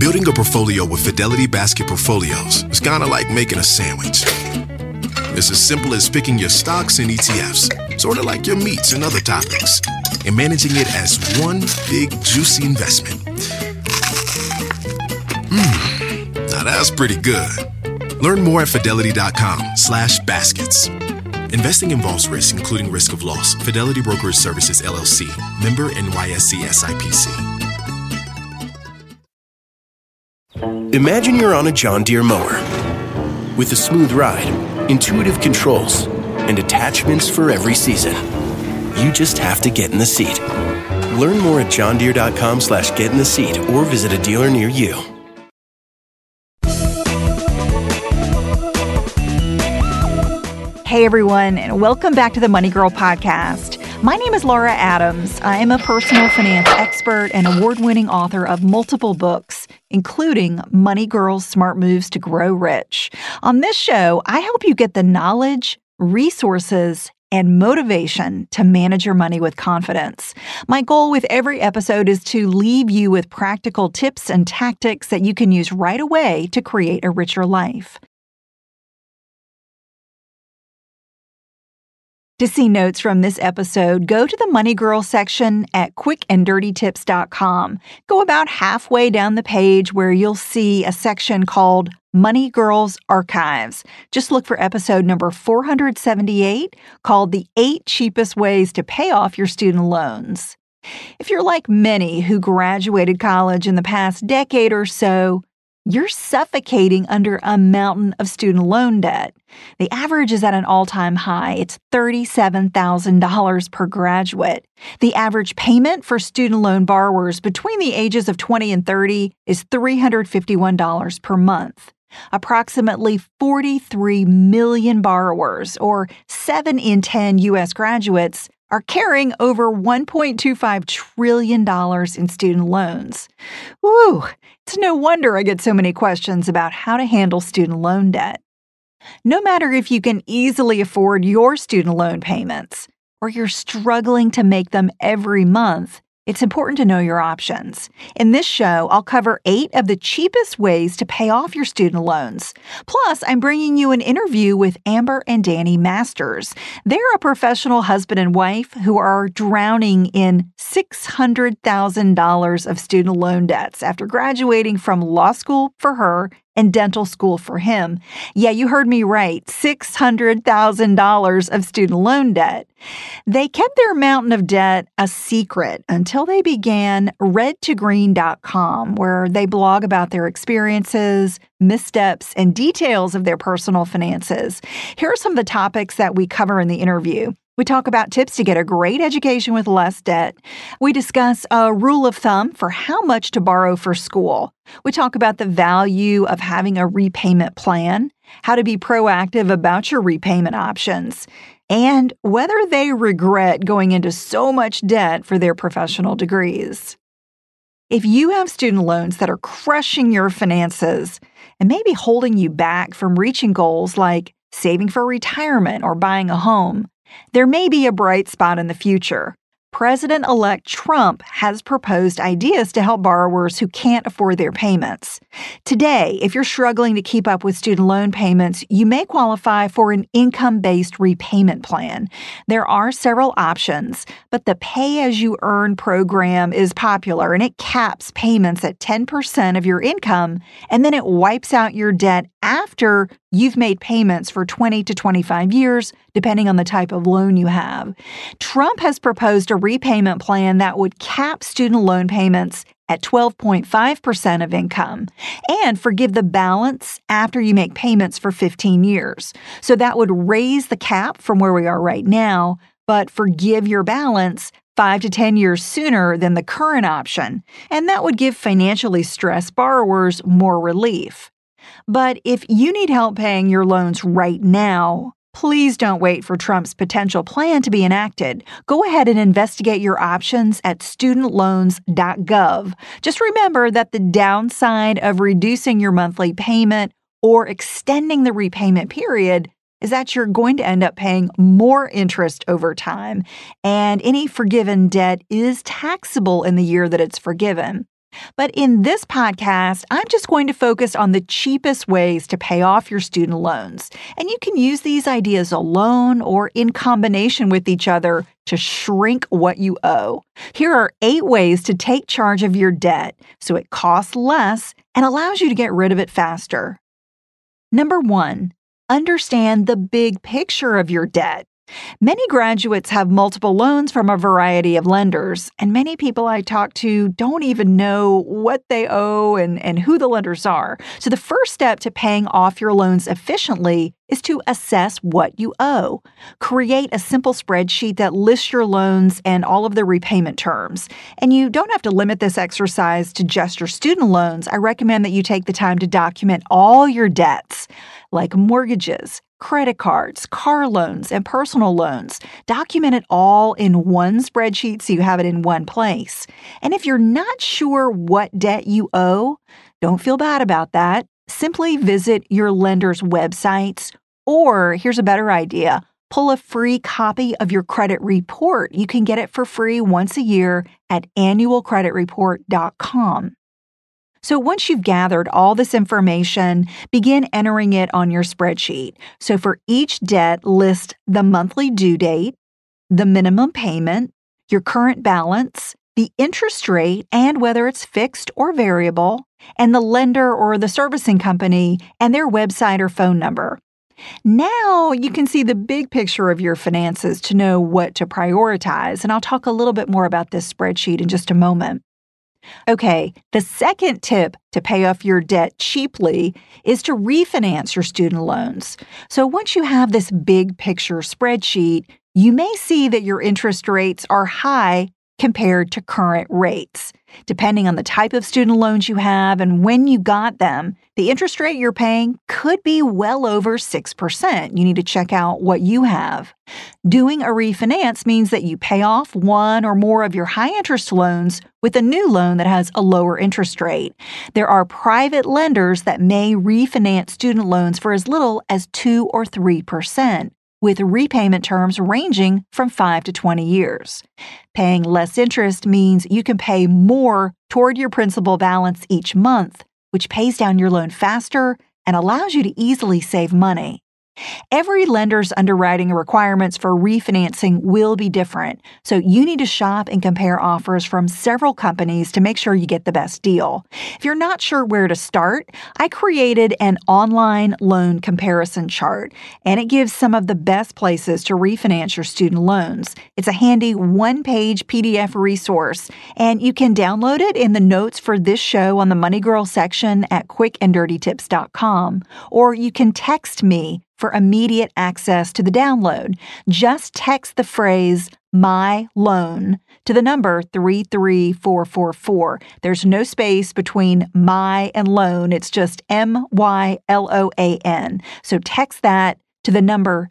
Building a portfolio with Fidelity Basket Portfolios is kind of like making a sandwich. It's as simple as picking your stocks and ETFs, sort of like your meats and other toppings, and managing it as one big, juicy investment. Now that's pretty good. Learn more at fidelity.com/baskets. Investing involves risk, including risk of loss. Fidelity Brokerage Services, LLC. Member NYSE SIPC. Imagine you're on a John Deere mower with a smooth ride, intuitive controls, and attachments for every season. You just have to get in the seat. Learn more at johndeere.com/get in the seat or visit a dealer near you. Hey everyone, and welcome back to the Money Girl podcast. My name is Laura Adams. I am a personal finance expert and award-winning author of multiple books, including Money Girl's Smart Moves to Grow Rich. On this show, I help you get the knowledge, resources, and motivation to manage your money with confidence. My goal with every episode is to leave you with practical tips and tactics that you can use right away to create a richer life. To see notes from this episode, go to the Money Girl section at quickanddirtytips.com. Go about halfway down the page where you'll see a section called Money Girls Archives. Just look for episode number 478 called The 8 Cheapest Ways to Pay Off Your Student Loans. If you're like many who graduated college in the past decade or so, you're suffocating under a mountain of student loan debt. The average is at an all-time high. It's $37,000 per graduate. The average payment for student loan borrowers between the ages of 20 and 30 is $351 per month. Approximately 43 million borrowers, or 7 in 10 U.S. graduates, are carrying over $1.25 trillion in student loans. Woo! It's no wonder I get so many questions about how to handle student loan debt. No matter if you can easily afford your student loan payments or you're struggling to make them every month, it's important to know your options. In this show, I'll cover 8 of the cheapest ways to pay off your student loans. Plus, I'm bringing you an interview with Amber and Danny Masters. They're a professional husband and wife who are drowning in $600,000 of student loan debts after graduating from law school for her and dental school for him. Yeah, you heard me right, $600,000 of student loan debt. They kept their mountain of debt a secret until they began redtogreen.com, where they blog about their experiences, missteps, and details of their personal finances. Here are some of the topics that we cover in the interview. We talk about tips to get a great education with less debt. We discuss a rule of thumb for how much to borrow for school. We talk about the value of having a repayment plan, how to be proactive about your repayment options, and whether they regret going into so much debt for their professional degrees. If you have student loans that are crushing your finances and maybe holding you back from reaching goals like saving for retirement or buying a home, there may be a bright spot in the future. President-elect Trump has proposed ideas to help borrowers who can't afford their payments. Today, if you're struggling to keep up with student loan payments, you may qualify for an income-based repayment plan. There are several options, but the pay-as-you-earn program is popular, and it caps payments at 10% of your income, and then it wipes out your debt after you've made payments for 20 to 25 years, depending on the type of loan you have. Trump has proposed a repayment plan that would cap student loan payments at 12.5% of income and forgive the balance after you make payments for 15 years. So that would raise the cap from where we are right now, but forgive your balance 5 to 10 years sooner than the current option. And that would give financially stressed borrowers more relief. But if you need help paying your loans right now, please don't wait for Trump's potential plan to be enacted. Go ahead and investigate your options at studentloans.gov. Just remember that the downside of reducing your monthly payment or extending the repayment period is that you're going to end up paying more interest over time, and any forgiven debt is taxable in the year that it's forgiven. But in this podcast, I'm just going to focus on the cheapest ways to pay off your student loans. And you can use these ideas alone or in combination with each other to shrink what you owe. Here are 8 ways to take charge of your debt so it costs less and allows you to get rid of it faster. Number 1, understand the big picture of your debt. Many graduates have multiple loans from a variety of lenders, and many people I talk to don't even know what they owe and who the lenders are. So the first step to paying off your loans efficiently is to assess what you owe. Create a simple spreadsheet that lists your loans and all of the repayment terms. And you don't have to limit this exercise to just your student loans. I recommend that you take the time to document all your debts, like mortgages, credit cards, car loans, and personal loans. Document it all in one spreadsheet so you have it in one place. And if you're not sure what debt you owe, don't feel bad about that. Simply visit your lender's websites, or here's a better idea, pull a free copy of your credit report. You can get it for free once a year at annualcreditreport.com. So once you've gathered all this information, begin entering it on your spreadsheet. So for each debt, list the monthly due date, the minimum payment, your current balance, the interest rate and whether it's fixed or variable, and the lender or the servicing company and their website or phone number. Now you can see the big picture of your finances to know what to prioritize, and I'll talk a little bit more about this spreadsheet in just a moment. Okay, the second tip to pay off your debt cheaply is to refinance your student loans. So once you have this big picture spreadsheet, you may see that your interest rates are high compared to current rates. Depending on the type of student loans you have and when you got them, the interest rate you're paying could be well over 6%. You need to check out what you have. Doing a refinance means that you pay off one or more of your high-interest loans with a new loan that has a lower interest rate. There are private lenders that may refinance student loans for as little as 2 or 3%. With repayment terms ranging from 5 to 20 years. Paying less interest means you can pay more toward your principal balance each month, which pays down your loan faster and allows you to easily save money. Every lender's underwriting requirements for refinancing will be different, so you need to shop and compare offers from several companies to make sure you get the best deal. If you're not sure where to start, I created an online loan comparison chart, and it gives some of the best places to refinance your student loans. It's a handy one-page PDF resource, and you can download it in the notes for this show on the Money Girl section at quickanddirtytips.com, or you can text me for immediate access to the download. Just text the phrase "my loan" to the number 33444. There's no space between my and loan. It's just MYLOAN. So text that to the number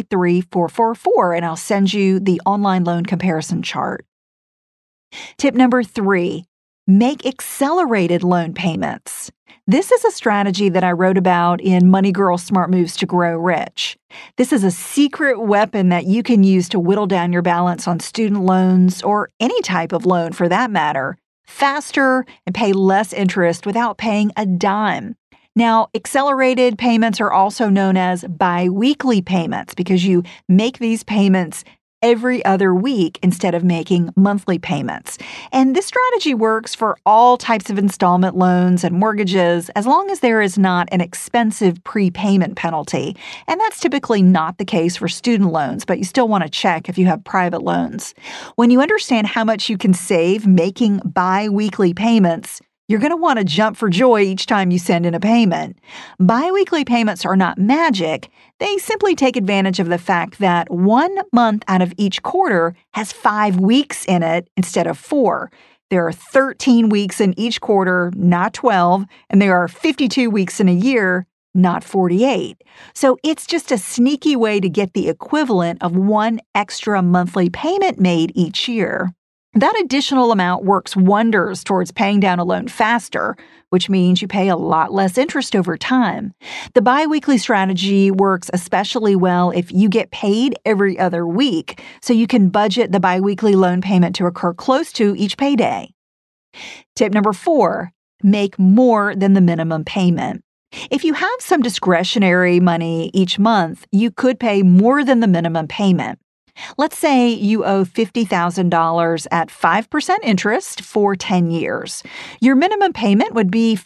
33444 and I'll send you the online loan comparison chart. Tip number 3, make accelerated loan payments. This is a strategy that I wrote about in Money Girl Smart Moves to Grow Rich. This is a secret weapon that you can use to whittle down your balance on student loans or any type of loan for that matter, faster and pay less interest without paying a dime. Now, accelerated payments are also known as biweekly payments because you make these payments every other week instead of making monthly payments. And this strategy works for all types of installment loans and mortgages as long as there is not an expensive prepayment penalty. And that's typically not the case for student loans, but you still want to check if you have private loans. When you understand how much you can save making bi-weekly payments, you're going to want to jump for joy each time you send in a payment. Biweekly payments are not magic. They simply take advantage of the fact that 1 month out of each quarter has 5 weeks in it instead of 4. There are 13 weeks in each quarter, not 12, and there are 52 weeks in a year, not 48. So it's just a sneaky way to get the equivalent of 1 extra monthly payment made each year. That additional amount works wonders towards paying down a loan faster, which means you pay a lot less interest over time. The biweekly strategy works especially well if you get paid every other week, so you can budget the biweekly loan payment to occur close to each payday. Tip number 4, make more than the minimum payment. If you have some discretionary money each month, you could pay more than the minimum payment. Let's say you owe $50,000 at 5% interest for 10 years. Your minimum payment would be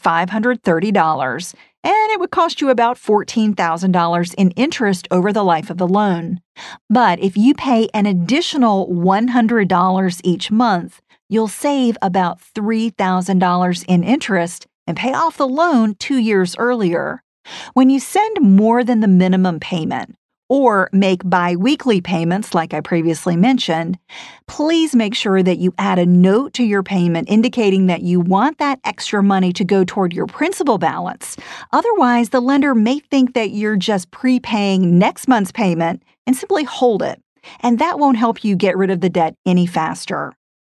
$530, and it would cost you about $14,000 in interest over the life of the loan. But if you pay an additional $100 each month, you'll save about $3,000 in interest and pay off the loan 2 years earlier. When you send more than the minimum payment, or make bi-weekly payments like I previously mentioned, please make sure that you add a note to your payment indicating that you want that extra money to go toward your principal balance. Otherwise, the lender may think that you're just prepaying next month's payment and simply hold it, and that won't help you get rid of the debt any faster.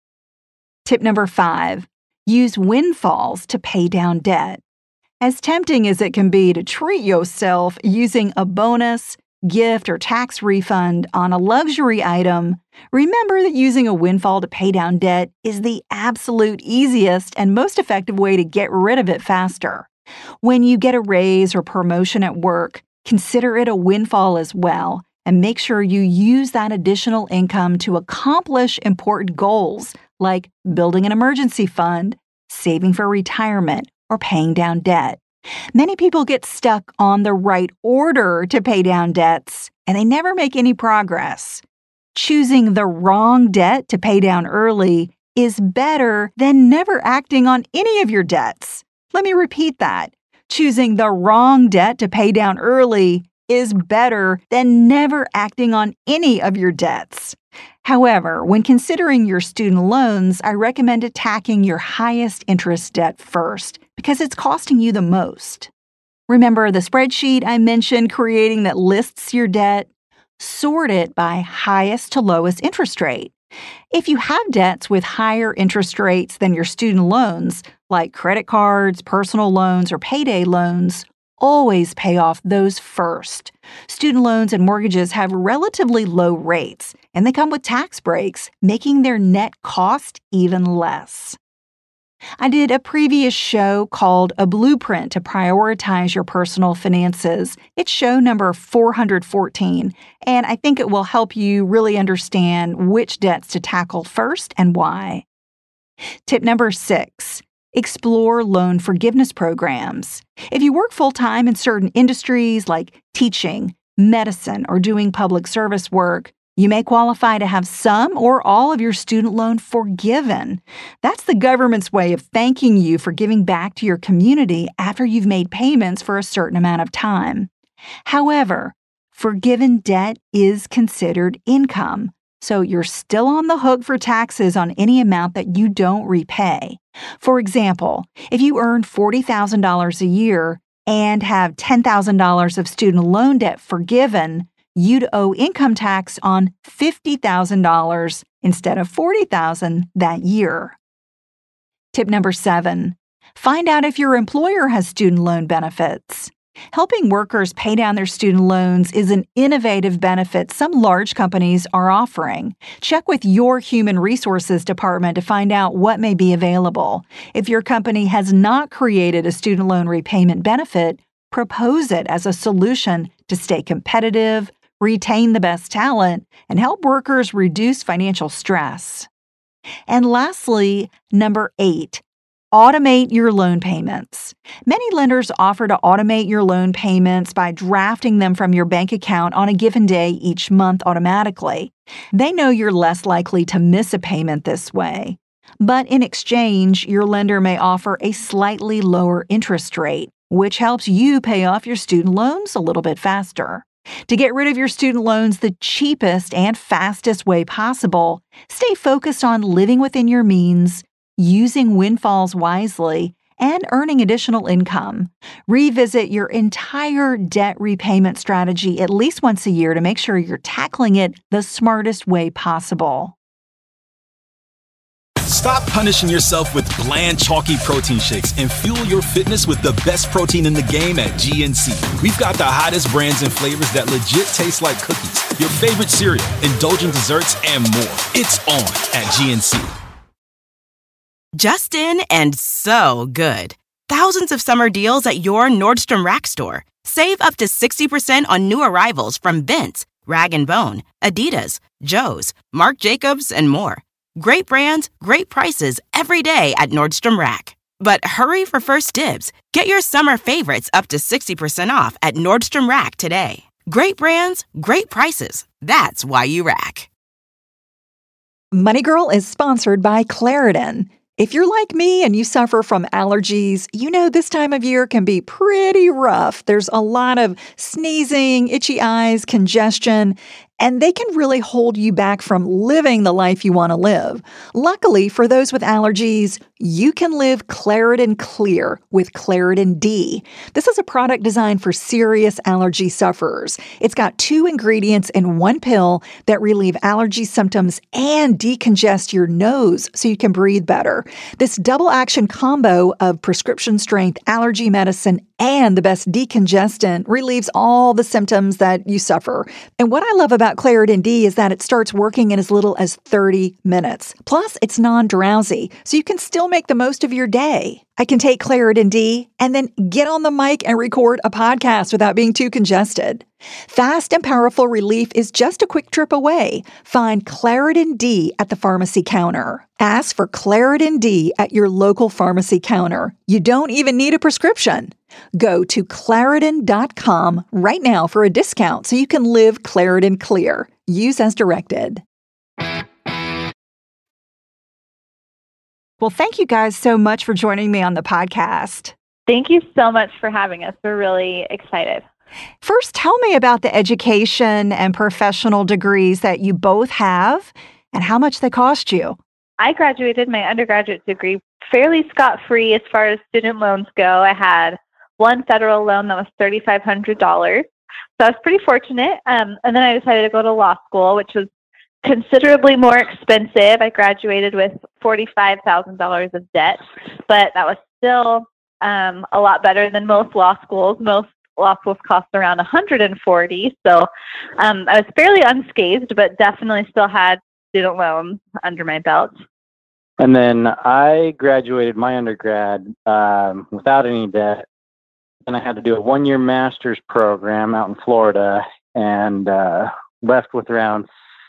Tip number 5, use windfalls to pay down debt. As tempting as it can be to treat yourself using a bonus, gift, or tax refund on a luxury item, remember that using a windfall to pay down debt is the absolute easiest and most effective way to get rid of it faster. When you get a raise or promotion at work, consider it a windfall as well, and make sure you use that additional income to accomplish important goals like building an emergency fund, saving for retirement, or paying down debt. Many people get stuck on the right order to pay down debts, and they never make any progress. Choosing the wrong debt to pay down early is better than never acting on any of your debts. Let me repeat that. Choosing the wrong debt to pay down early is better than never acting on any of your debts. However, when considering your student loans, I recommend attacking your highest interest debt first because it's costing you the most. Remember the spreadsheet I mentioned creating that lists your debt? Sort it by highest to lowest interest rate. If you have debts with higher interest rates than your student loans, like credit cards, personal loans, or payday loans, always pay off those first. Student loans and mortgages have relatively low rates, and they come with tax breaks, making their net cost even less. I did a previous show called A Blueprint to Prioritize Your Personal Finances. It's show number 414, and I think it will help you really understand which debts to tackle first and why. Tip number 6. Explore loan forgiveness programs. If you work full-time in certain industries like teaching, medicine, or doing public service work, you may qualify to have some or all of your student loan forgiven. That's the government's way of thanking you for giving back to your community after you've made payments for a certain amount of time. However, forgiven debt is considered income, so you're still on the hook for taxes on any amount that you don't repay. For example, if you earn $40,000 a year and have $10,000 of student loan debt forgiven, you'd owe income tax on $50,000 instead of $40,000 that year. Tip number 7. Find out if your employer has student loan benefits. Helping workers pay down their student loans is an innovative benefit some large companies are offering. Check with your human resources department to find out what may be available. If your company has not created a student loan repayment benefit, propose it as a solution to stay competitive, retain the best talent, and help workers reduce financial stress. And lastly, number 8. Automate your loan payments. Many lenders offer to automate your loan payments by drafting them from your bank account on a given day each month automatically. They know you're less likely to miss a payment this way. But in exchange, your lender may offer a slightly lower interest rate, which helps you pay off your student loans a little bit faster. To get rid of your student loans the cheapest and fastest way possible, stay focused on living within your means, using windfalls wisely, and earning additional income. Revisit your entire debt repayment strategy at least once a year to make sure you're tackling it the smartest way possible. Stop punishing yourself with bland, chalky protein shakes and fuel your fitness with the best protein in the game at GNC. We've got the hottest brands and flavors that legit taste like cookies, your favorite cereal, indulgent desserts, and more. It's on at GNC. Just in and so good. Thousands of summer deals at your Nordstrom Rack store. Save up to 60% on new arrivals from Vince, Rag & Bone, Adidas, Joe's, Marc Jacobs, and more. Great brands, great prices every day at Nordstrom Rack. But hurry for first dibs. Get your summer favorites up to 60% off at Nordstrom Rack today. Great brands, great prices. That's why you rack. Money Girl is sponsored by Claritin. If you're like me and you suffer from allergies, you know this time of year can be pretty rough. There's a lot of sneezing, itchy eyes, congestion, and they can really hold you back from living the life you want to live. Luckily, for those with allergies, you can live Claritin Clear with Claritin D. This is a product designed for serious allergy sufferers. It's got 2 ingredients in one pill that relieve allergy symptoms and decongest your nose so you can breathe better. This double action combo of prescription strength allergy medicine and the best decongestant relieves all the symptoms that you suffer. And what I love about Claritin D is that it starts working in as little as 30 minutes. Plus, it's non-drowsy, so you can still make the most of your day. I can take Claritin D and then get on the mic and record a podcast without being too congested. Fast and powerful relief is just a quick trip away. Find Claritin D at the pharmacy counter. Ask for Claritin D at your local pharmacy counter. You don't even need a prescription. Go to Claritin.com right now for a discount so you can live Claritin Clear. Use as directed. Well, thank you guys so much for joining me on the podcast. Thank you so much for having us. We're really excited. First, tell me about the education and professional degrees that you both have and how much they cost you. I graduated my undergraduate degree fairly scot-free as far as student loans go. I had one federal loan that was $3,500. So I was pretty fortunate. And then I decided to go to law school, which was considerably more expensive. I graduated with $45,000 of debt, but that was still a lot better than most law schools. Most law schools cost around $140,000. So I was fairly unscathed, but definitely still had student loans under my belt. And then I graduated my undergrad without any debt. And I had to do a 1-year master's program out in Florida and left with around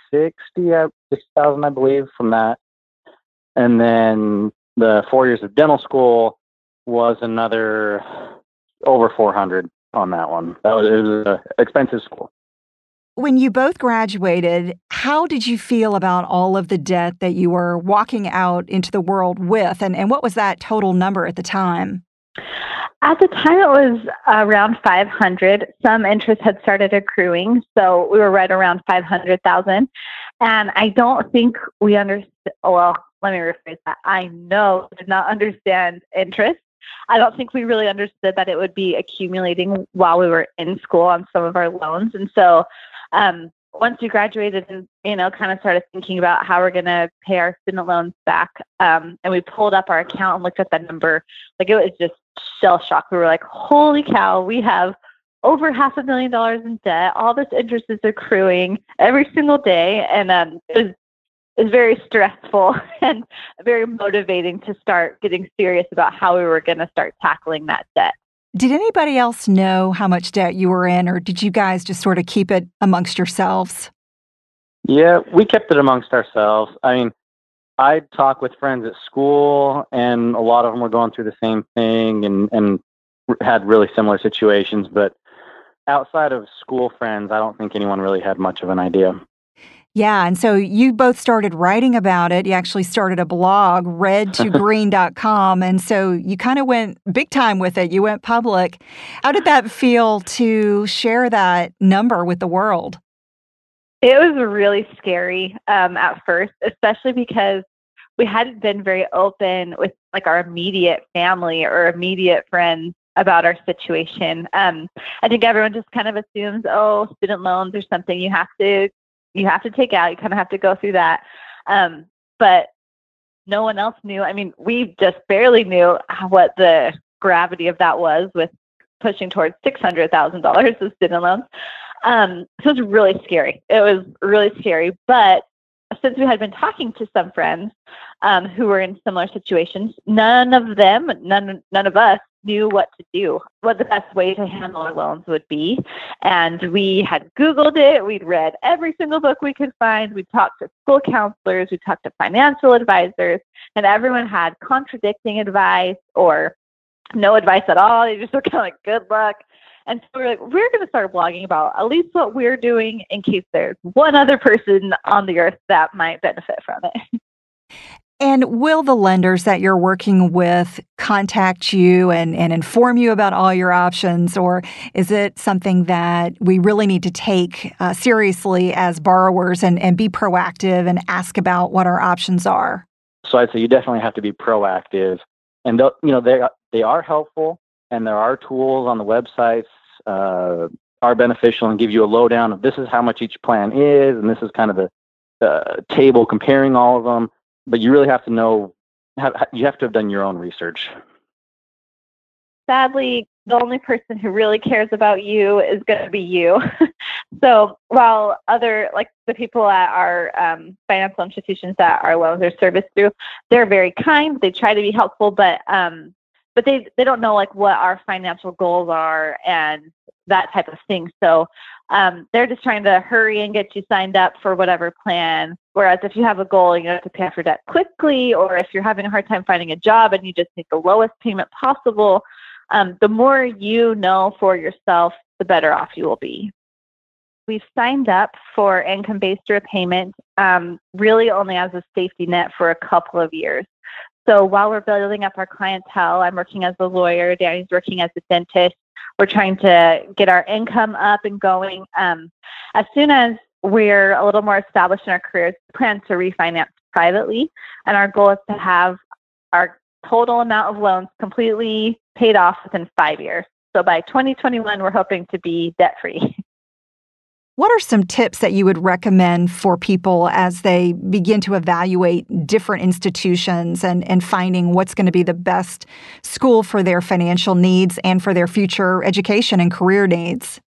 $60,000, I believe, from that. And then the 4 years of dental school was another over $400 on that one. It was an expensive school. When you both graduated, how did you feel about all of the debt that you were walking out into the world with? And what was that total number at the time? At the time, it was around $500,000. Some interest had started accruing, so we were right around $500,000. And I don't think we understood. Well, let me rephrase that. I know we did not understand interest. I don't think we really understood that it would be accumulating while we were in school on some of our loans. And so once we graduated and, kind of started thinking about how we're going to pay our student loans back, and we pulled up our account and looked at that number, it was just shell shock. We were like, holy cow, we have over $500,000 in debt. All this interest is accruing every single day. And it was very stressful and very motivating to start getting serious about how we were going to start tackling that debt. Did anybody else know how much debt you were in, or did you guys just sort of keep it amongst yourselves? Yeah, we kept it amongst ourselves. I mean, I'd talk with friends at school, and a lot of them were going through the same thing and had really similar situations. But outside of school friends, I don't think anyone really had much of an idea. Yeah, and so you both started writing about it. You actually started a blog, redtogreen.com, and so you kind of went big time with it. You went public. How did that feel to share that number with the world? It was really scary at first, especially because we hadn't been very open with our immediate family or immediate friends about our situation. I think everyone just kind of assumes, student loans are something you have to take out. You kind of have to go through that. But no one else knew. I mean, we just barely knew what the gravity of that was, with pushing towards $600,000 of student loans. So it was really scary. But since we had been talking to some friends who were in similar situations, none of us knew what to do, what the best way to handle our loans would be. And we had Googled it. We'd read every single book we could find. We talked to school counselors. We talked to financial advisors, and everyone had contradicting advice or no advice at all. They just were kind of like, good luck. And so we're like, we're going to start blogging about at least what we're doing in case there's one other person on the earth that might benefit from it. And will the lenders that you're working with contact you and inform you about all your options, or is it something that we really need to take seriously as borrowers and be proactive and ask about what our options are? So I'd say you definitely have to be proactive, and they are helpful, and there are tools on the websites are beneficial and give you a lowdown of this is how much each plan is, and this is kind of the table comparing all of them. But you really have to know, you have to have done your own research. Sadly, the only person who really cares about you is going to be you. So while the people at our financial institutions that our loans are serviced through, they're very kind. They try to be helpful, but they don't know like what our financial goals are and that type of thing. So they're just trying to hurry and get you signed up for whatever plan. Whereas if you have a goal, you have to pay off your debt quickly, or if you're having a hard time finding a job and you just need the lowest payment possible, the more you know for yourself, the better off you will be. We've signed up for income-based repayment really only as a safety net for a couple of years. So while we're building up our clientele, I'm working as a lawyer, Danny's working as a dentist. We're trying to get our income up and going. As soon as we're a little more established in our careers, we plan to refinance privately. And our goal is to have our total amount of loans completely paid off within 5 years. So by 2021, we're hoping to be debt-free. What are some tips that you would recommend for people as they begin to evaluate different institutions and finding what's going to be the best school for their financial needs and for their future education and career needs?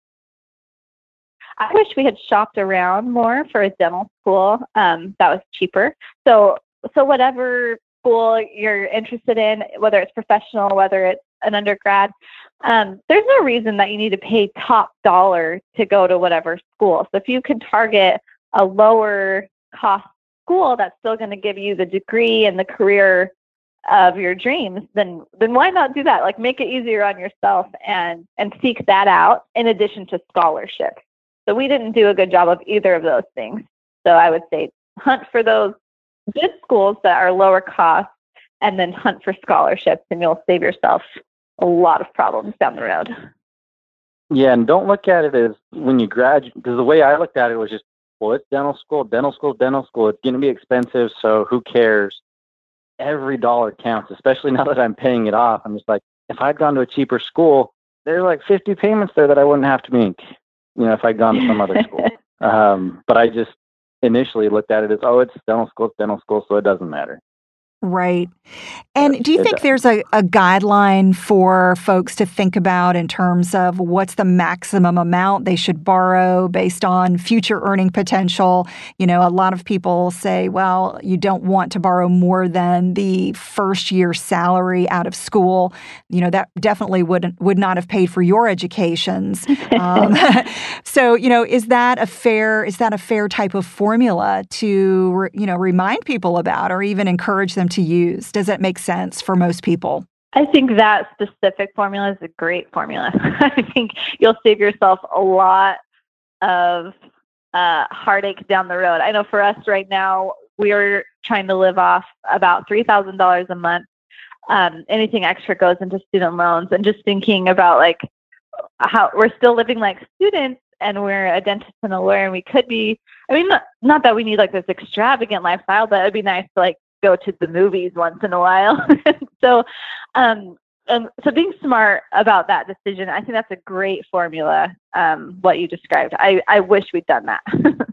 I wish we had shopped around more for a dental school that was cheaper. So whatever school you're interested in, whether it's professional, whether it's an undergrad, there's no reason that you need to pay top dollar to go to whatever school. So if you can target a lower cost school that's still going to give you the degree and the career of your dreams, then why not do that? Like, make it easier on yourself and seek that out in addition to scholarship. So we didn't do a good job of either of those things. So I would say hunt for those good schools that are lower cost and then hunt for scholarships, and you'll save yourself a lot of problems down the road. Yeah, and don't look at it as when you graduate, because the way I looked at it was just, well, it's dental school. It's going to be expensive, so who cares? Every dollar counts, especially now that I'm paying it off. I'm just like, if I'd gone to a cheaper school, there's like 50 payments there that I wouldn't have to make, if I'd gone to some other school. But I just initially looked at it as, it's dental school, so it doesn't matter. Right. And do you think there's a guideline for folks to think about in terms of what's the maximum amount they should borrow based on future earning potential? A lot of people say, well, you don't want to borrow more than the first year's salary out of school. That definitely would not have paid for your educations. So, is that a fair type of formula to, remind people about or even encourage them to use? Does that make sense for most people? I think that specific formula is a great formula. I think you'll save yourself a lot of heartache down the road. I know for us right now, we are trying to live off about $3,000 a month. Anything extra goes into student loans, and just thinking about how we're still living like students, and we're a dentist and a lawyer, and we could be, not that we need this extravagant lifestyle, but it'd be nice to go to the movies once in a while. So being smart about that decision, I think that's a great formula, what you described. I wish we'd done that.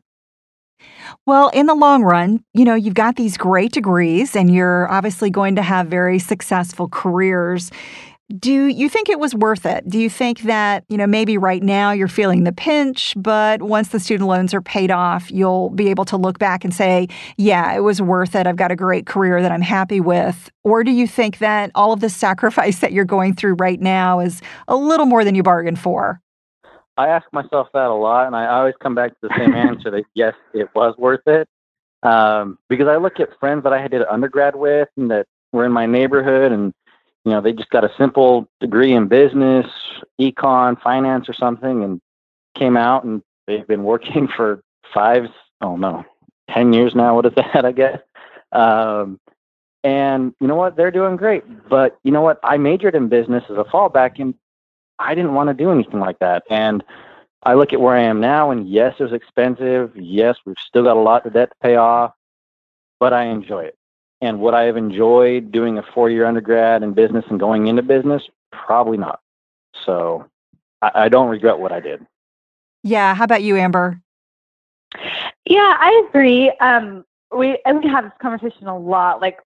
Well, in the long run, you've got these great degrees and you're obviously going to have very successful careers. Do you think it was worth it? Do you think that, maybe right now you're feeling the pinch, but once the student loans are paid off, you'll be able to look back and say, yeah, it was worth it. I've got a great career that I'm happy with. Or do you think that all of the sacrifice that you're going through right now is a little more than you bargained for? I ask myself that a lot, and I always come back to the same answer that yes, it was worth it. Because I look at friends that I did undergrad with and that were in my neighborhood, and they just got a simple degree in business, econ, finance or something, and came out, and they've been working for 10 years now. What is that, I guess? And you know what? They're doing great. But you know what? I majored in business as a fallback, and I didn't want to do anything like that. And I look at where I am now, and yes, it was expensive. Yes, we've still got a lot of debt to pay off, but I enjoy it. And would I have enjoyed doing a 4-year undergrad in business and going into business? Probably not. So I don't regret what I did. Yeah. How about you, Amber? Yeah, I agree. We have this conversation a lot. Like,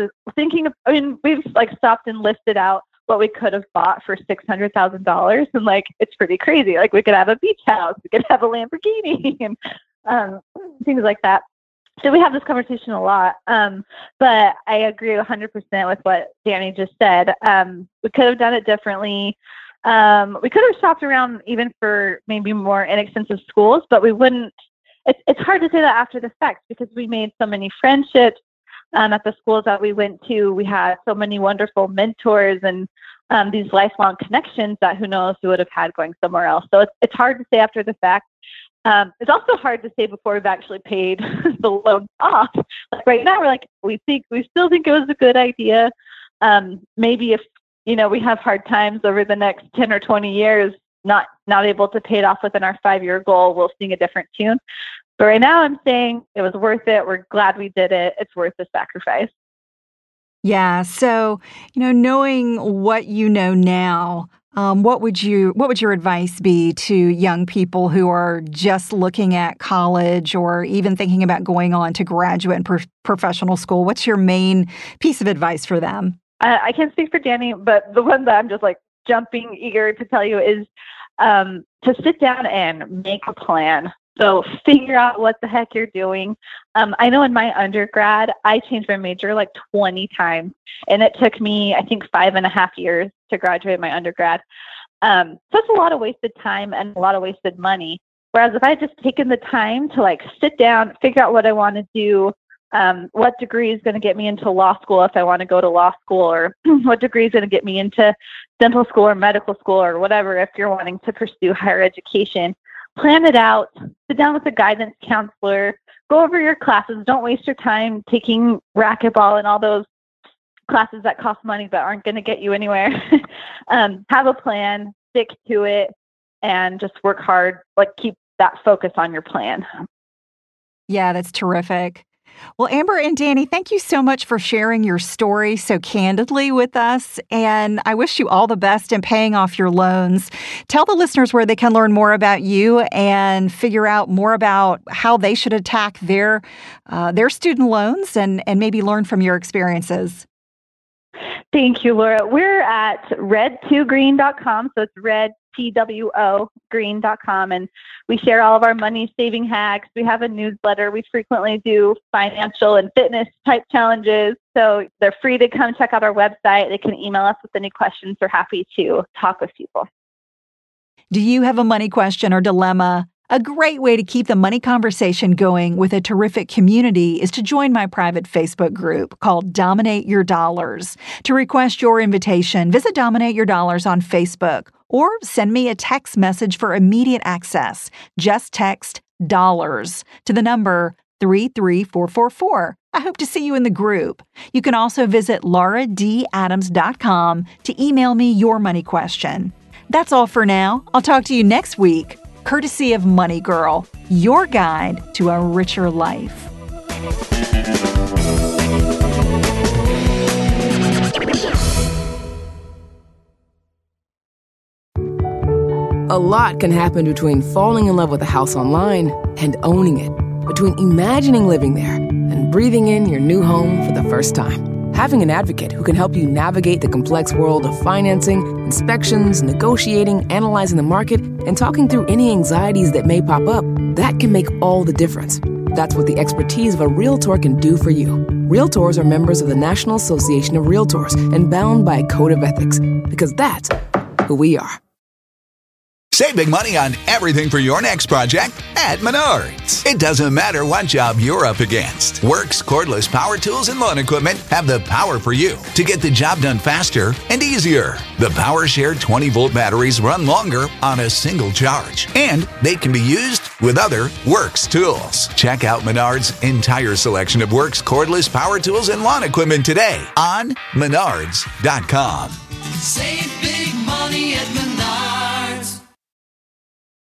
we've stopped and listed out what we could have bought for $600,000. And it's pretty crazy. Like, we could have a beach house, we could have a Lamborghini and things like that. So we have this conversation a lot, but I agree 100% with what Danny just said. We could have done it differently. We could have shopped around even for maybe more inexpensive schools, but we wouldn't. It's hard to say that after the fact because we made so many friendships at the schools that we went to. We had so many wonderful mentors and these lifelong connections that who knows we would have had going somewhere else. So it's hard to say after the fact. It's also hard to say before we've actually paid the loan off. Like right now, we still think it was a good idea. Maybe if we have hard times over the next 10 or 20 years, not able to pay it off within our 5-year goal, we'll sing a different tune. But right now, I'm saying it was worth it. We're glad we did it. It's worth the sacrifice. Yeah. So knowing what you know now. What would your advice be to young people who are just looking at college or even thinking about going on to graduate and professional school? What's your main piece of advice for them? I can't speak for Danny, but the one that I'm just jumping eager to tell you is to sit down and make a plan. So figure out what the heck you're doing. I know in my undergrad, I changed my major 20 times, and it took me, I think, 5.5 years to graduate my undergrad. So that's a lot of wasted time and a lot of wasted money. Whereas if I had just taken the time to sit down, figure out what I want to do, what degree is going to get me into law school if I want to go to law school, or what degree is going to get me into dental school or medical school or whatever if you're wanting to pursue higher education. Plan it out, sit down with a guidance counselor, go over your classes. Don't waste your time taking racquetball and all those classes that cost money but aren't going to get you anywhere. Have a plan, stick to it, and just work hard. Keep that focus on your plan. Yeah, that's terrific. Well, Amber and Danny, thank you so much for sharing your story so candidly with us. And I wish you all the best in paying off your loans. Tell the listeners where they can learn more about you and figure out more about how they should attack their student loans and maybe learn from your experiences. Thank you, Laura. We're at red2green.com. So it's redtwo green.com. And we share all of our money saving hacks. We have a newsletter. We frequently do financial and fitness type challenges. So they're free to come check out our website. They can email us with any questions. We're happy to talk with people. Do you have a money question or dilemma? A great way to keep the money conversation going with a terrific community is to join my private Facebook group called Dominate Your Dollars. To request your invitation, visit Dominate Your Dollars on Facebook or send me a text message for immediate access. Just text dollars to the number 33444. I hope to see you in the group. You can also visit lauradadams.com to email me your money question. That's all for now. I'll talk to you next week. Courtesy of Money Girl, your guide to a richer life. A lot can happen between falling in love with a house online and owning it, between imagining living there and breathing in your new home for the first time. Having an advocate who can help you navigate the complex world of financing, inspections, negotiating, analyzing the market, and talking through any anxieties that may pop up, that can make all the difference. That's what the expertise of a Realtor can do for you. Realtors are members of the National Association of Realtors and bound by a code of ethics, because that's who we are. Save big money on everything for your next project at Menards. It doesn't matter what job you're up against. Works cordless power tools and lawn equipment have the power for you to get the job done faster and easier. The PowerShare 20-volt batteries run longer on a single charge, and they can be used with other Works tools. Check out Menards' entire selection of Works cordless power tools and lawn equipment today on Menards.com. Save big money at Menards.